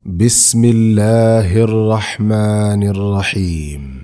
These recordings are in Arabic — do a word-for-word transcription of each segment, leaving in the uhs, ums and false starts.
بسم الله الرحمن الرحيم.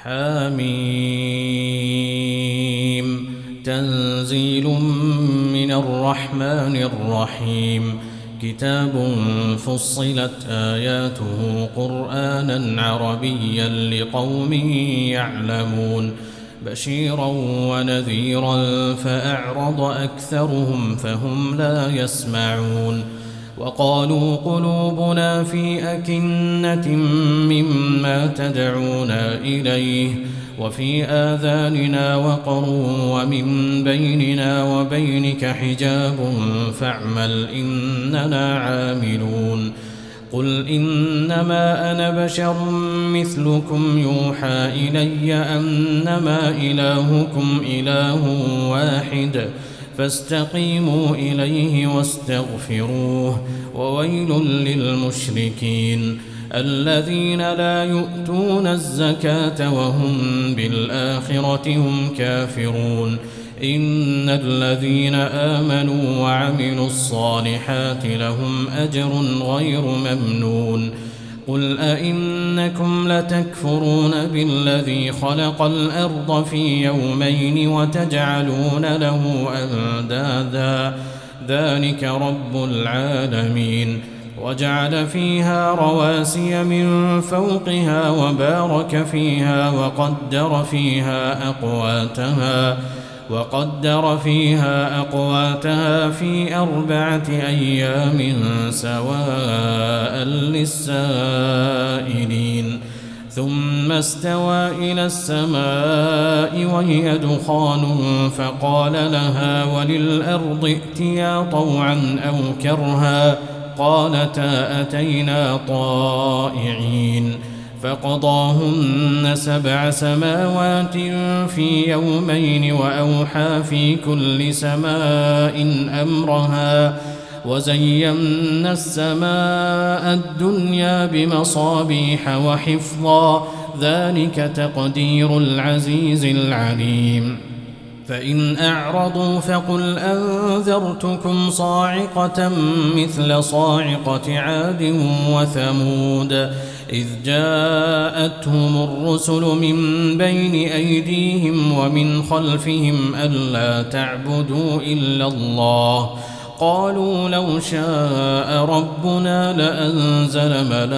حميم. تنزيل من الرحمن الرحيم. كتاب فصلت آياته قرآنا عربيا لقوم يعلمون بشيرا ونذيرا فأعرض أكثرهم فهم لا يسمعون. وقالوا قلوبنا في أكنة مما تدعونا إليه وفي آذاننا وقر ومن بيننا وبينك حجاب فاعمل إننا عاملون. قل إنما أنا بشر مثلكم يوحى إلي أنما إلهكم إله واحد فاستقيموا إليه واستغفروه وويل للمشركين الذين لا يؤتون الزكاة وهم بالآخرة هم كافرون. إن الذين آمنوا وعملوا الصالحات لهم أجر غير ممنون. قل أئنكم لتكفرون بالذي خلق الأرض في يومين وتجعلون له أندادا ذلك رب العالمين. وجعل فيها رواسي من فوقها وبارك فيها وقدر فيها أقواتها وقدر فيها أقواتها في أربعة أيام سواء للسائلين. ثم استوى إلى السماء وهي دخان فقال لها وللأرض ائتيا طوعا أو كرها قالتا أتينا طائعين. فقضاهن سبع سماوات في يومين وأوحى في كل سماء أمرها وزينا السماء الدنيا بمصابيح وحفظا ذلك تقدير العزيز العليم. فإن أعرضوا فقل أنذرتكم صاعقة مثل صاعقة عاد وثمود إذ جاءتهم الرسل من بين أيديهم ومن خلفهم ألا تعبدوا إلا الله قالوا لو شاء ربنا لأنزل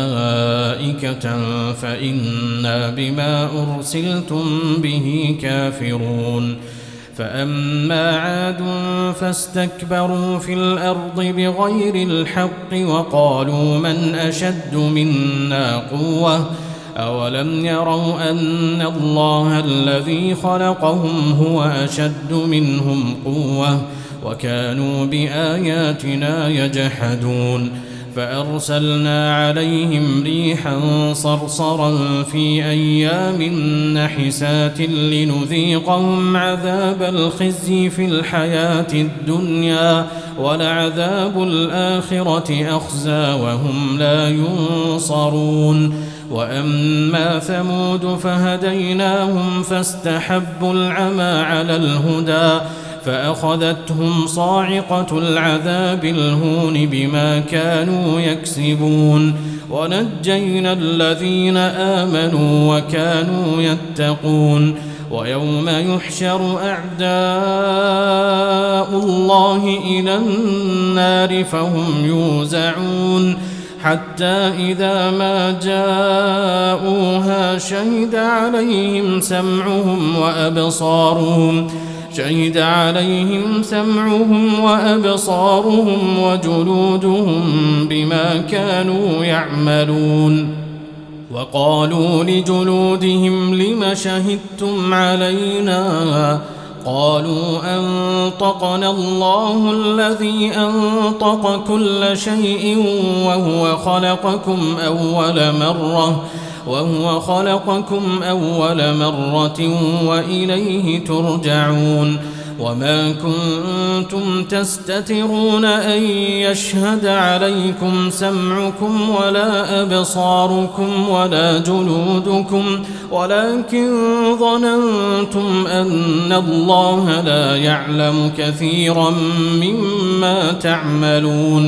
ملائكة فإنا بما أرسلتم به كافرون. فأما عاد فاستكبروا في الأرض بغير الحق وقالوا من أشد منا قوة أولم يروا أن الله الذي خلقهم هو أشد منهم قوة وكانوا بآياتنا يجحدون. فأرسلنا عليهم ريحا صرصرا في أيام نحسات لنذيقهم عذاب الخزي في الحياة الدنيا ولعذاب الآخرة أخزى وهم لا ينصرون. وأما ثمود فهديناهم فاستحبوا العمى على الهدى فأخذتهم صاعقة العذاب الهون بما كانوا يكسبون. ونجينا الذين آمنوا وكانوا يتقون. ويوم يحشر أعداء الله إلى النار فهم يوزعون حتى إذا ما جاءوها شهد عليهم سمعهم وأبصارهم شهد عليهم سمعهم وأبصارهم وجلودهم بما كانوا يعملون. وقالوا لجلودهم لم شهدتم علينا قالوا أنطقنا الله الذي أنطق كل شيء وهو خلقكم أول مرة وهو خلقكم أول مرة وإليه ترجعون. وما كنتم تستترون أن يشهد عليكم سمعكم ولا أبصاركم ولا جلودكم ولكن ظننتم أن الله لا يعلم كثيرا مما تعملون.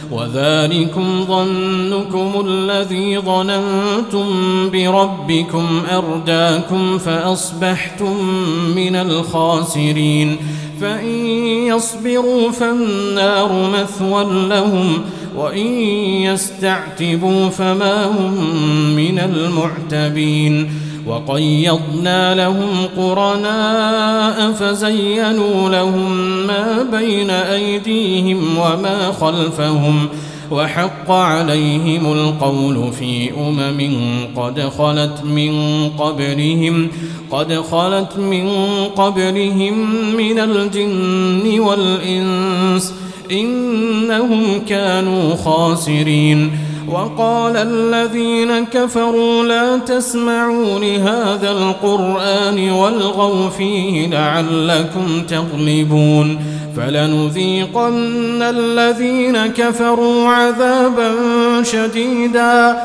وذلكم ظنكم الذي ظننتم بربكم أرداكم فأصبحتم من الخاسرين فإن يصبروا فالنار مثوى لهم وإن يستعتبوا فما هم من المعتبين وقيضنا لهم قرناء فزينوا لهم ما بين أيديهم وما خلفهم وحق عليهم القول في أمم قد خلت من قبلهم قد خلت من قبلهم من الجن والإنس إنهم كانوا خاسرين وقال الذين كفروا لا تسمعوا لهذا القرآن والغوا فيه لعلكم تغلبون فلنذيقن الذين كفروا عذابا شديدا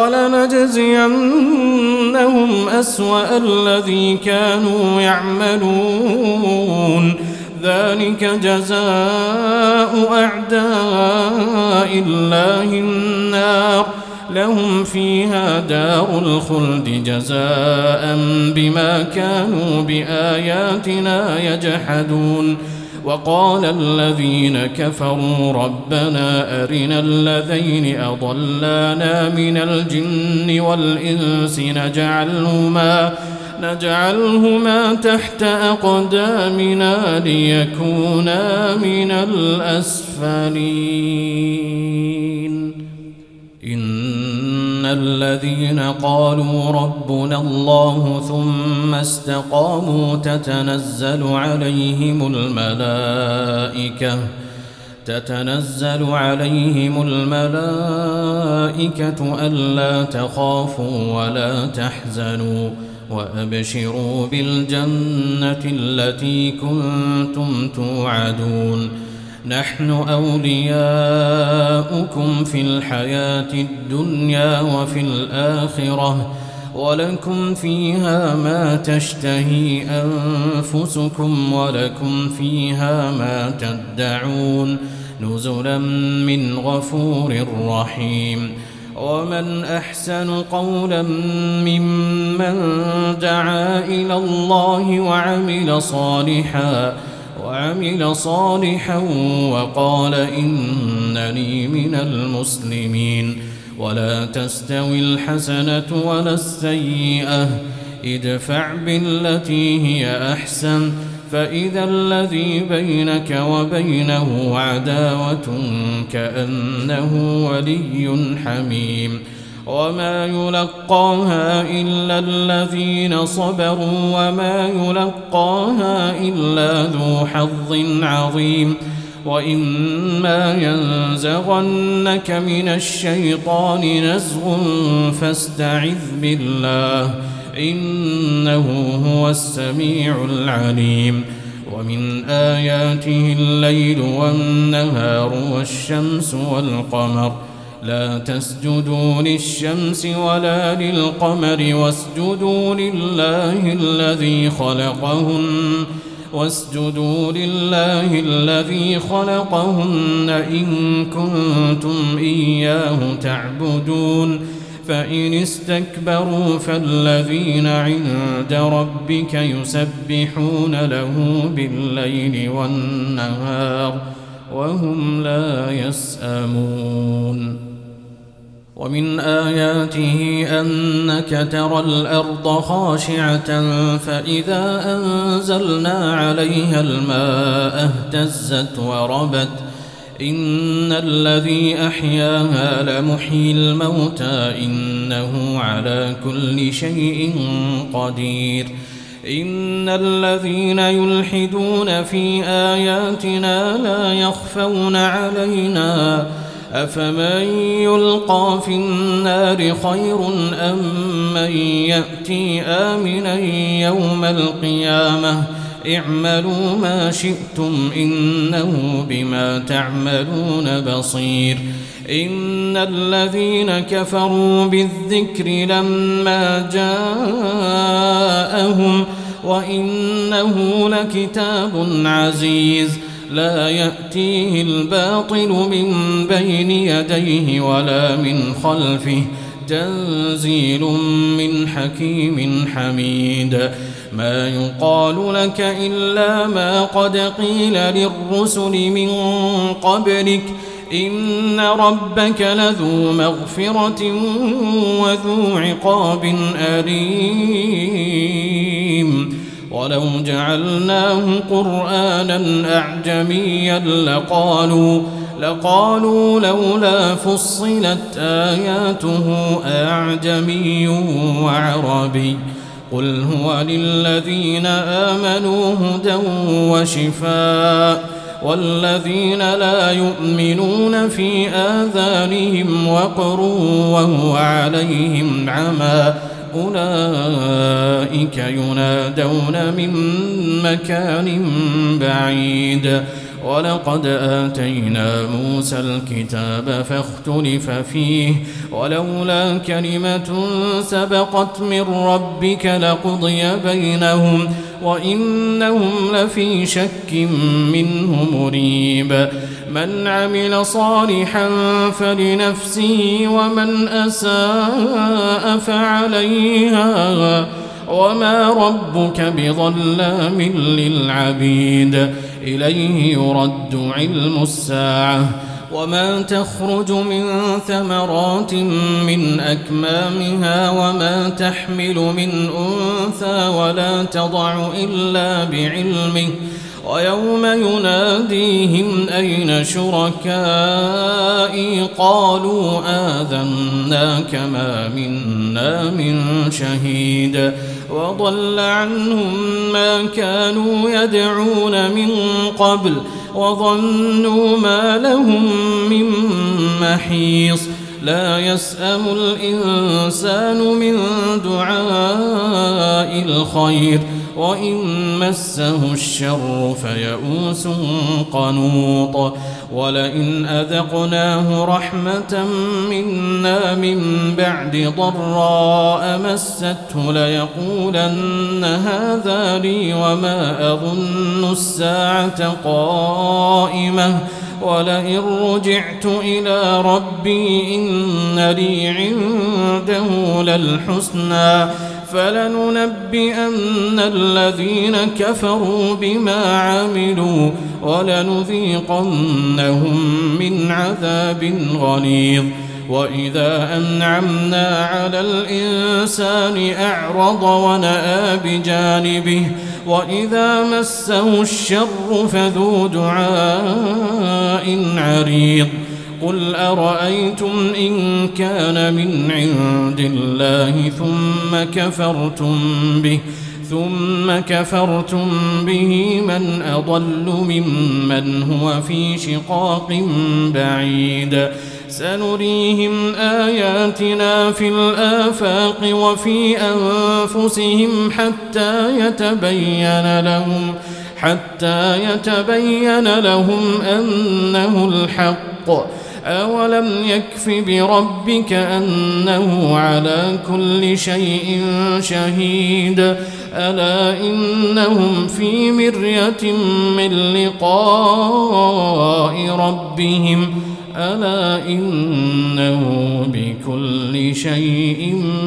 ولنجزينهم أسوأ الذي كانوا يعملون ذلك جزاء أعداء الله النار لهم فيها دار الخلد جزاء بما كانوا بآياتنا يجحدون وقال الذين كفروا ربنا أرنا الذين أضلانا من الجن والإنس نجعلهما نجعلهما تحت أقدامنا ليكونا من الأسفلين إن الذين قالوا ربنا الله ثم استقاموا تتنزل عليهم الملائكة تتنزل عليهم الملائكة ألا تخافوا ولا تحزنوا وأبشروا بالجنة التي كنتم توعدون نحن أولياؤكم في الحياة الدنيا وفي الآخرة ولكم فيها ما تشتهي أنفسكم ولكم فيها ما تدعون نزلا من غفور رحيم ومن أحسن قولا ممن دعا إلى الله وعمل صالحا وعمل صالحا وقال إنني من المسلمين ولا تستوي الحسنة ولا السيئة ادفع بالتي هي أحسن فإذا الذي بينك وبينه عداوة كأنه ولي حميم وما يلقاها إلا الذين صبروا وما يلقاها إلا ذو حظ عظيم وإما ينزغنك من الشيطان نزغ فاستعذ بالله إنه هو السميع العليم ومن آياته الليل والنهار والشمس والقمر لا تسجدوا للشمس ولا للقمر واسجدوا لله الذي خلقهن واسجدوا لله الذي خلقهن إن كنتم إياه تعبدون فإن استكبروا فالذين عند ربك يسبحون له بالليل والنهار وهم لا يسأمون ومن آياته أنك ترى الأرض خاشعة فإذا أنزلنا عليها الماء اهتزت وربت إن الذي أحياها لمحيي الموتى إنه على كل شيء قدير إن الذين يلحدون في آياتنا لا يخفون علينا أفمن يلقى في النار خير أم من يأتي آمنا يوم القيامة اعملوا ما شئتم إنه بما تعملون بصير إن الذين كفروا بالذكر لما جاءهم وإنه لكتاب عزيز لا يأتيه الباطل من بين يديه ولا من خلفه تنزيل من حكيم حميد ما يقال لك إلا ما قد قيل للرسل من قبلك إن ربك لذو مغفرة وذو عقاب أليم ولو جعلناه قرآنا أعجميا لقالوا لقالوا لولا فصلت آياته أعجمي وعربي قل هو للذين آمنوا هدى وشفاء والذين لا يؤمنون في آذانهم وقر وهو عليهم عمى أولئك ينادون من مكان بعيد ولقد آتينا موسى الكتاب فاختلف فيه ولولا كلمة سبقت من ربك لقضي بينهم وإنهم لفي شك منه مريب من عمل صالحا فلنفسه ومن أساء فعليها وما ربك بظلام للعبيد إليه يرد علم الساعة وما تخرج من ثمرات من أكمامها وما تحمل من أنثى ولا تضع إلا بعلمه ويوم يناديهم أين شركائي قالوا آذناك ما منا من شهيد وضل عنهم ما كانوا يدعون من قبل وظنوا ما لهم من محيص لا يسأم الإنسان من دعاء الخير وإن مسه الشر فيئوس قنوط ولئن أذقناه رحمة منا من بعد ضراء مسته ليقولن هذا لي وما أظن الساعة قائمة ولئن رجعت إلى ربي إن لي عنده للحسنى فلننبئن الذين كفروا بما عملوا ولنذيقنهم من عذاب غليظ وإذا أنعمنا على الإنسان أعرض ونأى بجانبه وإذا مسه الشر فذو دعاء عريض قل أرأيتم إن كان من عند الله ثم كفرتم به ثم كفرتم به من أضل ممن هو في شقاق بعيد سنريهم آياتنا في الآفاق وفي أنفسهم حتى يتبين لهم حتى يتبين لهم أنه الحق أولم يكف بربك أنه على كل شيء شهيد ألا إنهم في مرية من لقاء ربهم ألا إنه بكل شيء